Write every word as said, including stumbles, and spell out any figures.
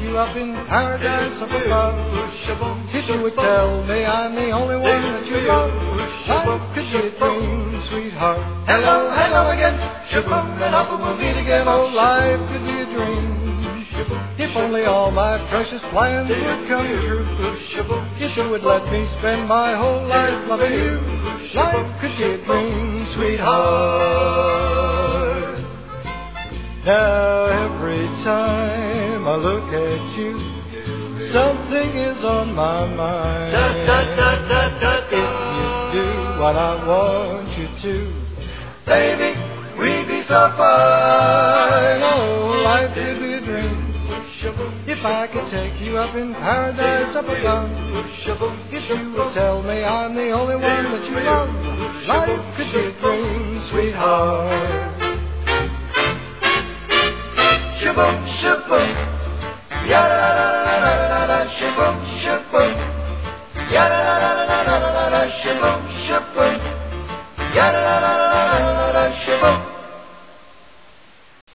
you up in paradise up above. If you would tell me I'm the only one that you love, life could be a dream, sweetheart. Hello, hello again. Shaboom, and up we'll meet again. Oh, life could be a dream. If only all my precious plans would come true. If you would let me spend my whole life loving you, life could be a dream, sweetheart. Now every time I look at you, something is on my mind. If you do what I want you to, baby, we'd be so fine. Oh, life could be a dream. If I could take you up in paradise up above. If you would tell me I'm the only one that you love, life could be a dream, sweetheart. Shaboom, shaboom, ya-da-da-da-da-da-da-da, shaboom, shaboom, ya-da-da-da-da-da-da-da, shaboom, shaboom, ya-da-da-da-da-da-da, shaboom.